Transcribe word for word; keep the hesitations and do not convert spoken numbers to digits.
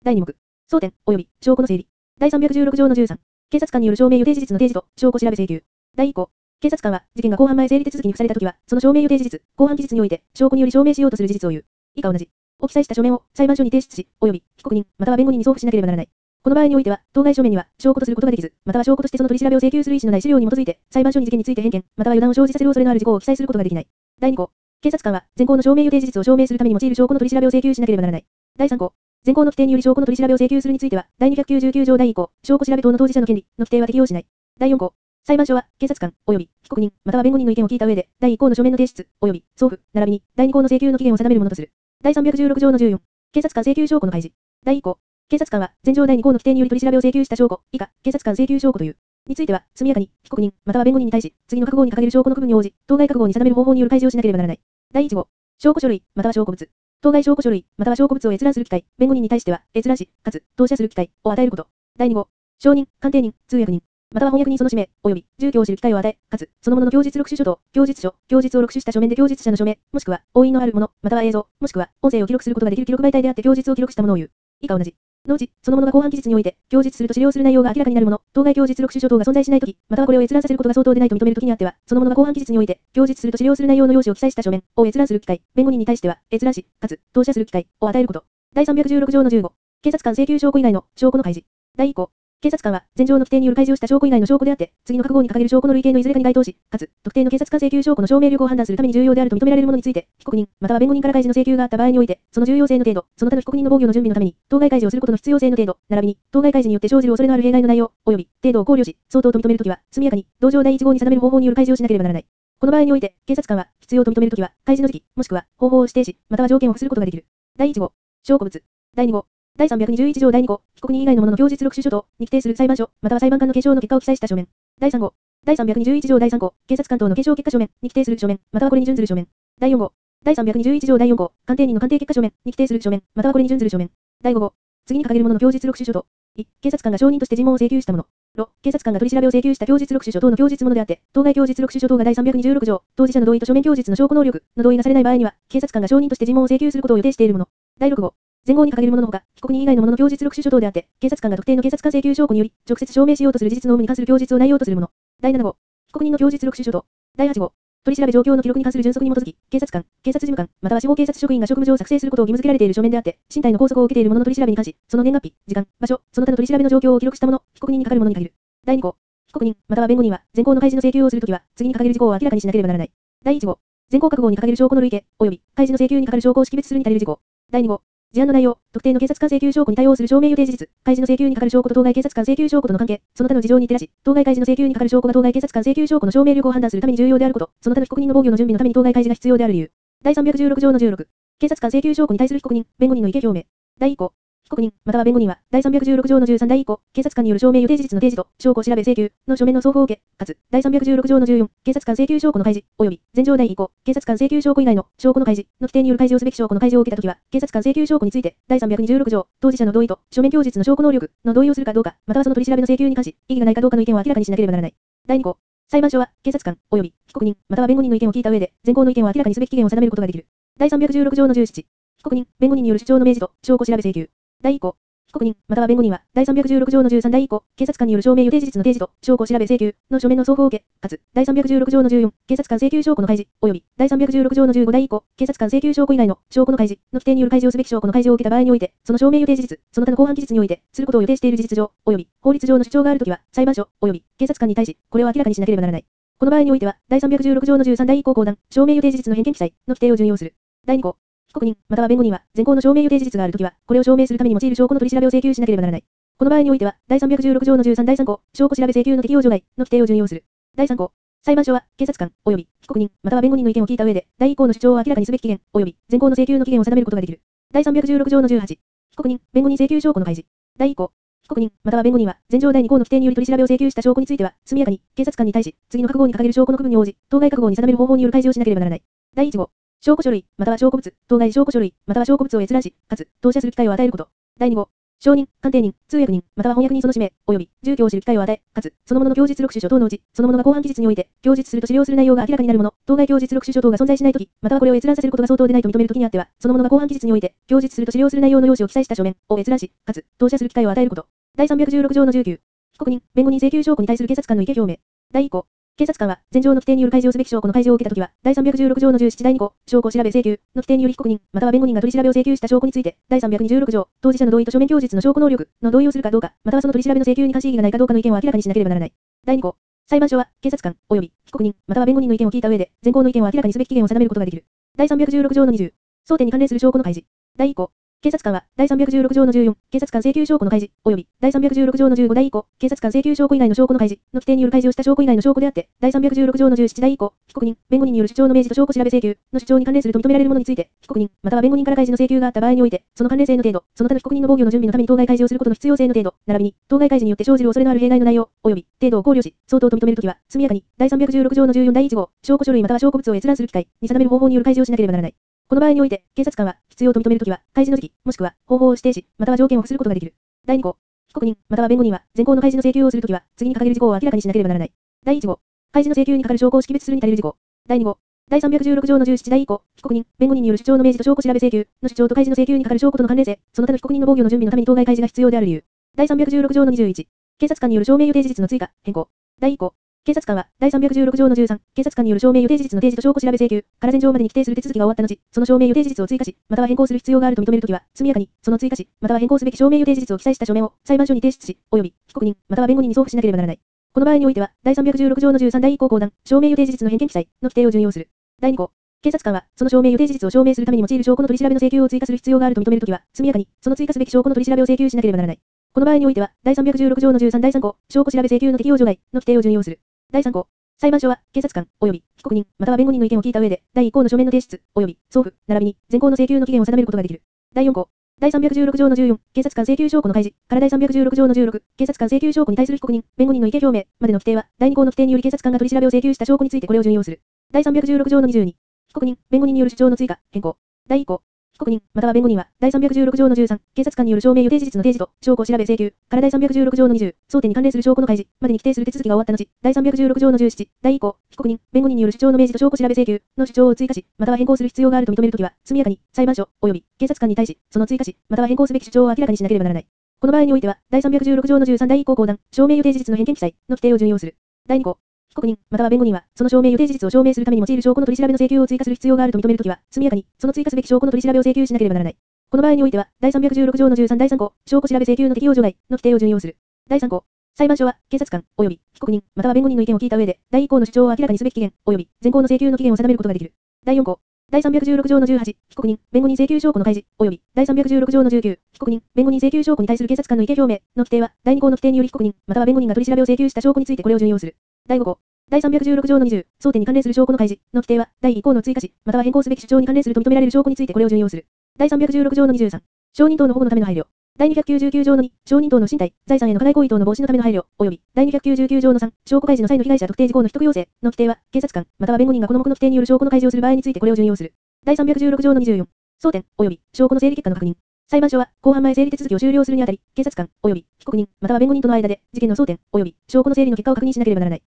だいに目。争点、及び、証拠の整理。だいさんびゃくじゅうろく条のじゅうさん。警察官による証明予定事実の提示と、証拠調べ請求。だいい項。警察官は、事件が公判前成立手続きに付されたときは、その証明予定事実、公判期日において、証拠により証明しようとする事実を言う。以下同じ。を記載した書面を裁判所に提出し、及び、被告人、または弁護人に送付しなければならない。この場合においては、当該書面には、証拠とすることができず、または証拠としてその取り調べを請求する意思のない資料に基づいて、裁判所に事件について偏見、または油断を生じさせる恐れのある事項を記載することができない。だいに項。警察官は、前項の証明予定事実を証明するために用いる証拠の取り調べを請求しなければならない。だいさん項。前項の規定により証拠の取り調べを請求するについては、だいにひゃくきゅうじゅうきゅう条だいい項、証拠調べ等の当事者の権利の規定は適用しない。だいよん項。裁判所は、警察官、及び、被告人、または弁護人の意見を聞いた上で、だいい項の書面の提出、及び、送付、並びに、だいに項の請求の期限を定めるものとする。だいさんびゃくじゅうろく条のじゅうよん。警察官請求証拠の開示。だいい項。警察官は、前条だいに項の規定により取り調べを請求した証拠、以下、警察官請求証拠という。については、速やかに、被告人、または弁護人に対し、次の覚悟に掲げる証拠の区分に応じ、当該覚悟に定める方法による開示をしなければならない。だいいち号。証拠書類、または証拠物。当該証拠書類、または証拠物を閲覧する機会、弁護人に対しては、閲覧し、かつ、投射する機会を与えること。だいに号。証人、鑑定人、通訳人、または翻訳人その氏名、及び、住居を知る機会を与え、かつ、そのものの供述録取書等、供述書、供述を録取した書面で供述者の署名、もしくは、押印のあるもの、または映像、もしくは、音声を記録することができる記録媒体であって供述を記録したものを言う。以下同じ。のうち、そのものが公判期日において、供述すると資料する内容が明らかになるもの、当該供述録取書等が存在しないとき、またはこれを閲覧させることが相当でないと認めるときにあっては、そのものが公判期日において、供述すると資料する内容の用紙を記載した書面を閲覧する機会、弁護人に対しては、閲覧し、かつ、投射する機会を与えること。だいさんびゃくじゅうろく条のじゅうご。警察官請求証拠以外の証拠の開示。だいい項。警察官は、前条の規定による開示をした証拠以外の証拠であって、次の覚悟に掲げる証拠の類型のいずれかに該当し、かつ、特定の警察官請求証拠の証明力を判断するために重要であると認められるものについて、被告人、または弁護人から開示の請求があった場合において、その重要性の程度、その他の被告人の防御の準備のために、当該開示をすることの必要性の程度、並びに、当該開示によって生じる恐れのある弊害の内容、及び、程度を考慮し、相当と認めるときは、速やかに、同条だいいち号に定める方法による開示をしなければならない。この場合において、警察官は、必要と認めるときは、開示の時期、もしくは、方法を指定し、または条件を付することができる。だいいち号。証拠物。だいに号。だいさんびゃくにじゅういち条だいに項、被告人以外のものの供述録取書等に規定する裁判所、または裁判官の検証の結果を記載した書面。だいさん号。だいさんびゃくにじゅういち条だいさん項、警察官等の検証結果書面に規定する書面、またはこれに準ずる書面。だいよん号。だいさんびゃくにじゅういち条だいよん項、鑑定人の鑑定結果書面に規定する書面、またはこれに準ずる書面。だいご号。次に掲げるものの供述録取書等。い、警察官が証人として尋問を請求したもの。ろ、警察官が取り調べを請求した供述録取書等の供述ものであって、当該供述録取書等がだいさんびゃくにじゅうろく条、当事者の同意と書面供述の証拠能力の同意がされない場合には、警察官が証人として尋問を請求することを予定しているもの。だいろく号。前項に掲げるもののほか、被告人以外のものの供述録取書等であって、警察官が特定の警察官請求証拠により、直接証明しようとする事実の有無に関する供述を内容とするもの。だいなな号。被告人の供述録取書等。だいはち号。取り調べ状況の記録に関する準則に基づき、警察官、警察事務官、または司法警察職員が職務上作成することを義務付けられている書面であって、身体の拘束を受けている者の取り調べに関し、その年月日、時間、場所、その他の取り調べの状況を記録したもの、被告人に係るものに限る。だいに項。被告人、または弁護人は、前項の開示の請求をするときは、次に掲げる事項を明らかにしなければならない。だいいち号。前項覚悟に掲げる証拠の類型、及び、開示の請求に係る証拠を識別するに足りる事項。だいに号。事案の内容、特定の警察官請求証拠に対応する証明予定事実、開示の請求に係る証拠と当該警察官請求証拠との関係、その他の事情に照らし、当該開示の請求に係る証拠が当該警察官請求証拠の証明力を判断するために重要であること、その他の被告人の防御の準備のために当該開示が必要である理由。だいさんびゃくじゅうろく条のじゅうろく。警察官請求証拠に対する被告人、弁護人の意見表明。だいい項。被告人、または弁護人は、だいさんびゃくじゅうろく条のじゅうさんだいい項、警察官による証明予定事実の提示と、証拠調べ請求の書面の送付を受け、かつ、だいさんびゃくじゅうろく条のじゅうよん、警察官請求証拠の開示、及び、前条だいい項、警察官請求証拠以外の証拠の開示の規定による開示をすべき証拠の開示を受けたときは、警察官請求証拠について、だいさんびゃくにじゅうろく条、当事者の同意と、書面供述の証拠能力の同意をするかどうか、またはその取り調べの請求に関し、異議がないかどうかの意見を明らかにしなければならない。だいに項。裁判所は、警察官、及び、被告人、または弁護人の意見を聞いた上で、前項の意見を明らかにすべき期限を定めることができる。だいさんびゃくじゅうろく条のじゅうなな。被告人、弁護人による主張の明示と、証拠調べ請求。だいい項。被告人、または弁護人は、だいさんびゃくじゅうろく条のじゅうさんだいい項、警察官による証明予定事実の提示と、証拠調べ請求の書面の送付を受け、かつ、だいさんびゃくじゅうろく条のじゅうよん、警察官請求証拠の開示、及び、だいさんびゃくじゅうろく条のじゅうごだいい項、警察官請求証拠以外の証拠の開示の規定による開示をすべき証拠の開示を受けた場合において、その証明予定事実、その他の公判期日において、することを予定している事実上、及び、法律上の主張があるときは、裁判所、及び、警察官に対し、これを明らかにしなければならない。この場合においては、だいさんびゃくじゅうろく条のじゅうさんだいい項後段、証明予定事実の偏見記載の規定を準用する。だいに項。被告人、または弁護人は、前項の証明予定事実があるときは、これを証明するために用いる証拠の取り調べを請求しなければならない。この場合においては、だいさんびゃくじゅうろく条のじゅうさんだいさん項、証拠調べ請求の適用除外の規定を準用する。だいさん項。裁判所は、警察官、及び、被告人、または弁護人の意見を聞いた上で、だいい項の主張を明らかにすべき期限、及び、前項の請求の期限を定めることができる。だいさんびゃくじゅうろく条のじゅうはち。被告人、弁護人請求証拠の開示。だいい項。被告人、または弁護人は、前条だいに項の規定により取り調べを請求した証拠については、速やかに、警察官に対し、次の覚悟に掲げる証拠の区分に応じ、当該覚悟に定める方法による開示をしなければならない。だいいち号。証拠書類、または証拠物、当該証拠書類、または証拠物を閲覧し、かつ、投射する機会を与えること。だいに号。 証人、鑑定人、通訳人、または翻訳人その氏名、及び住居を知る機会を与え、かつ、そのものの供述録取書等のうち、そのものが公判期日において、供述すると資料する内容が明らかになるもの、当該供述録取書等が存在しないとき、またはこれを閲覧させることが相当でないと認めるときにあっては、そのものが公判期日において、供述すると資料する内容の用紙を記載した書面を閲覧し、かつ、投射する機会を与えること。だいさんびゃくじゅうろく条のじゅうきゅう。被告人、弁護人請求証拠に対する警察官の意見表明。だいいっ項。警察官は、前条の規定による開示をすべき証拠の開示を受けたときは、だいさんびゃくじゅうろく条のじゅうななだいに項、証拠調べ請求の規定により被告人、または弁護人が取り調べを請求した証拠について、だいさんびゃくにじゅうろく条、当事者の同意と書面供述の証拠能力の同意をするかどうか、またはその取り調べの請求に関し異議がないかどうかの意見を明らかにしなければならない。だいに項。裁判所は、警察官、及び被告人、または弁護人の意見を聞いた上で、前項の意見を明らかにすべき期限を定めることができる。だいさんびゃくじゅうろく条のにじゅう。争点に関連する証拠の開示。だいいっ項。警察官は、だいさんびゃくじゅうろく条のじゅうよん、警察官請求証拠の開示、及び、だいさんびゃくじゅうろく条のじゅうごだいいっ項、警察官請求証拠以外の証拠の開示の規定による開示をした証拠以外の証拠であって、だいさんびゃくじゅうろく条のじゅうななだいいっ項、被告人、弁護人による主張の明示と証拠調べ請求の主張に関連すると認められるものについて、被告人、または弁護人から開示の請求があった場合において、その関連性の程度、その他の被告人の防御の準備のために当該開示をすることの必要性の程度、並びに、当該開示によって生じる恐れのある弊害の内容、及び、程度を考慮し、相当と認めるときは、速やかに、だいさんびゃくじゅうろく条のじゅうよんだいいち号、証拠書類または証拠物を閲覧する機会に定める方法による開示をしなければならない。この場合において、警察官は、必要と認めるときは、開示の時期、もしくは、方法を指定し、または条件を付することができる。だいに項。被告人、または弁護人は、前項の開示の請求をするときは、次に掲げる事項を明らかにしなければならない。だいいち号。開示の請求に係る証拠を識別するに足りる事項。だいに号。だいさんびゃくじゅうろく条のじゅうななだいいっ項、被告人、弁護人による主張の明示と証拠調べ請求の主張と開示の請求に係る証拠との関連性、その他の被告人の防御の準備のために当該開示が必要である理由。だいさんびゃくじゅうろく条のにじゅういち。警察官による証明予定事実の追加、変更。だいいっ項。警察官は、だいさんびゃくじゅうろく条のじゅうさん、警察官による証明予定事実の提示と証拠調べ請求から前条までに規定する手続きが終わった後、その証明予定事実を追加し、または変更する必要があると認めるときは、速やかに、その追加し、または変更すべき証明予定事実を記載した書面を裁判所に提出し、及び、被告人、または弁護人に送付しなければならない。この場合においては、だいさんびゃくじゅうろく条のじゅうさんだいいっ項後段、証明予定事実の偏見記載の規定を準用する。だいに項。警察官は、その証明予定事実を証明するために用いる証拠の取り調べの請求を追加する必要があると認めるときは、速やかに、その追加すべき証拠の取り調べを請求しなければならない。この場合においては、だいさんびゃくじゅうろく条のじゅうさんだいさん項、証拠調べ請求の適用除外の規定を準用する。だいさん項。裁判所は、警察官、及び、被告人、または弁護人の意見を聞いた上で、だいいっ項の書面の提出、及び、送付、並びに、前項の請求の期限を定めることができる。だいよん項。だいさんびゃくじゅうろく条のじゅうよん、警察官請求証拠の開示、からだいさんびゃくじゅうろく条のじゅうろく、警察官請求証拠に対する被告人、弁護人の意見表明、までの規定は、だいに項の規定により警察官が取り調べを請求した証拠についてこれを準用する。だいさんびゃくじゅうろく条のにじゅうに、被告人、弁護人による主張の追加、変更。だいいっ項。被告人、または弁護人は、だいさんびゃくじゅうろく条のじゅうさん、警察官による証明予定事実の提示と、証拠調べ請求、からだいさんびゃくじゅうろく条のにじゅう、争点に関連する証拠の開示、までに規定する手続きが終わった後、だいさんびゃくじゅうろく条のじゅうなな、だいいっ項、被告人、弁護人による主張の明示と証拠調べ請求の主張を追加し、または変更する必要があると認めるときは、速やかに、裁判所、及び、警察官に対し、その追加し、または変更すべき主張を明らかにしなければならない。この場合においては、だいさんびゃくじゅうろく条のじゅうさんだいいっ項後段、証明予定事実の偏見記載の規定を準用する。だいに項。被告人、または弁護人は、その証明予定事実を証明するために用いる証拠の取り調べの請求を追加する必要があると認めるときは、速やかに、その追加すべき証拠の取り調べを請求しなければならない。この場合においては、だいさんびゃくじゅうろく条のじゅうさんだいさん項、証拠調べ請求の適用除外の規定を準用する。だいさん項。裁判所は、警察官、及び、被告人、または弁護人の意見を聞いた上で、だいいっ項の主張を明らかにすべき期限、及び、前項の請求の期限を定めることができる。だいよん項。だいさんびゃくじゅうろく条のじゅうはち、被告人、弁護人請求証拠の開示、及び、だいさんびゃくじゅうろく条のじゅうきゅう、被告人、弁護人請求証拠に対する警察官の意見表明の規定は、だいに項の規定により被告人、または弁護人が取り調べを請求した証拠についてこれを準用する。だいご項。だいさんびゃくじゅうろく条のにじゅう、争点に関連する証拠の開示の規定は、だいいっ項の追加し、または変更すべき主張に関連すると認められる証拠についてこれを準用する。だいさんびゃくじゅうろく条のにじゅうさん、証人等の保護のための配慮。だいにひゃくきゅうじゅうきゅう条のに、証人等の身体、財産への加害行為等の防止のための配慮、及び、だいにひゃくきゅうじゅうきゅう条のさん、証拠開示の際の被害者特定事項の秘匿要請の規定は、警察官、または弁護人がこの目の規定による証拠の開示をする場合についてこれを準用する。だいさんびゃくじゅうろく条のにじゅうよん、争点、及び、証拠の整理結果の確認。裁判所は、公判前整理手続きを終了するにあたり、警察官、及び、被告人、または弁護人との間で、事件の争点、及び、証拠の整理の結果を確認しなければならない。